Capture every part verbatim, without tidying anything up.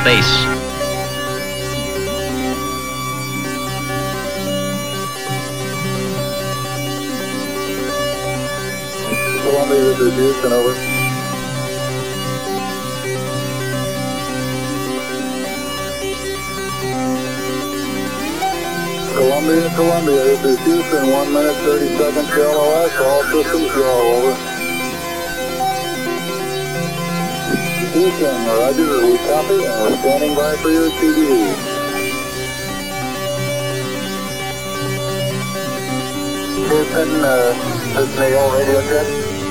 space. Columbia, this is Houston, over. Columbia, Columbia, this is Houston, one minute, thirty seconds to L O S, all systems go, over. Houston, roger, we copy, and we're standing by for your T V. Houston, uh, this is Neil, radio check.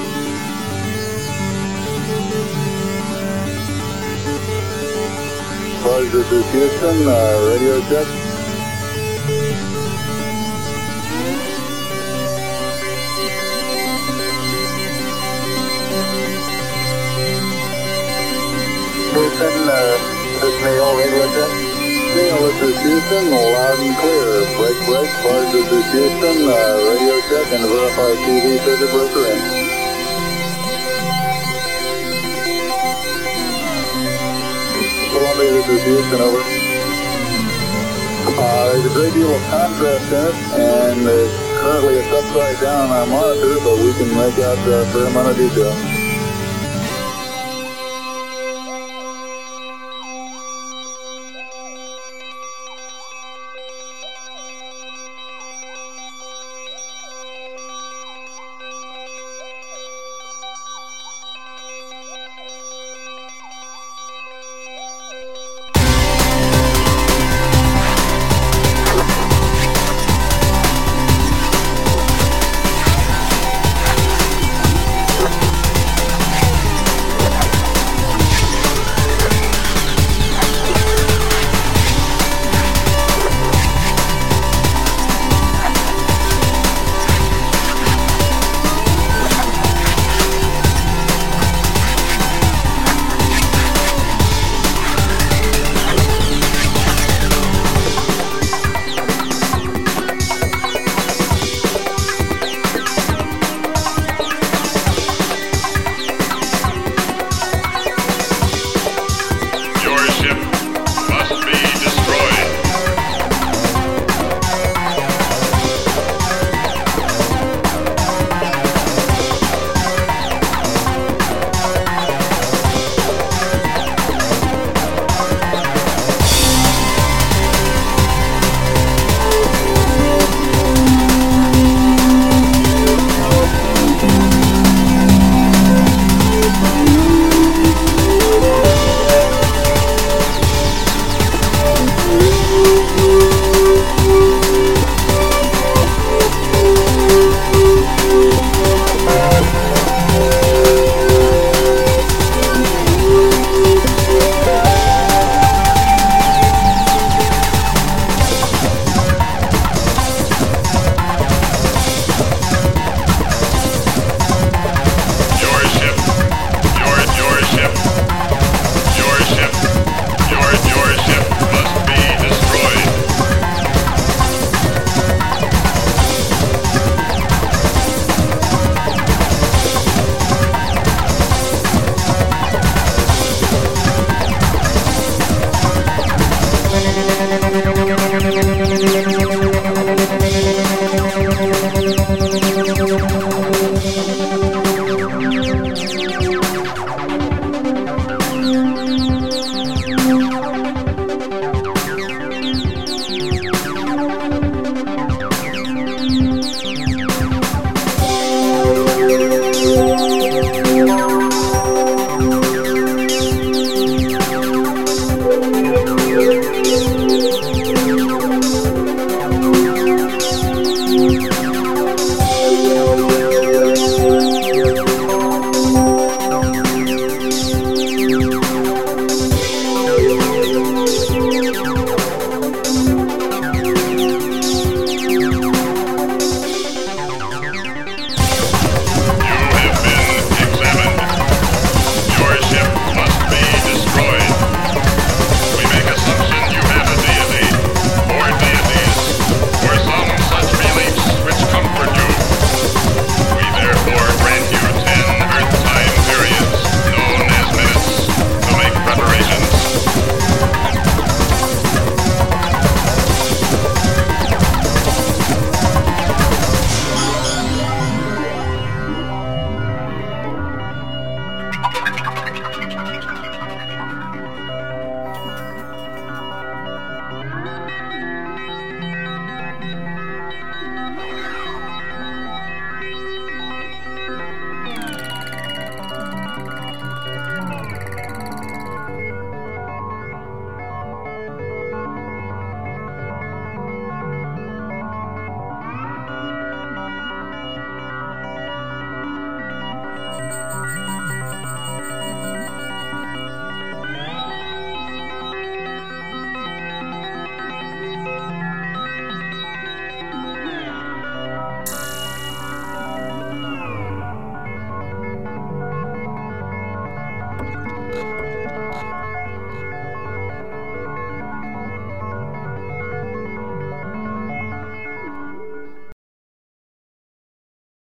Buzz, this is Houston, uh, radio check. Houston, uh, this is Neil, radio check. Neil, this is Houston, loud and clear. Break, break, Buzz, this is Houston, uh, radio check and verify T V circuit breaker in. Columbia, this is Houston, over. Uh, there's a great deal of contrast in it, and uh, currently it's upside down on our monitor, but we can make out a fair amount of detail.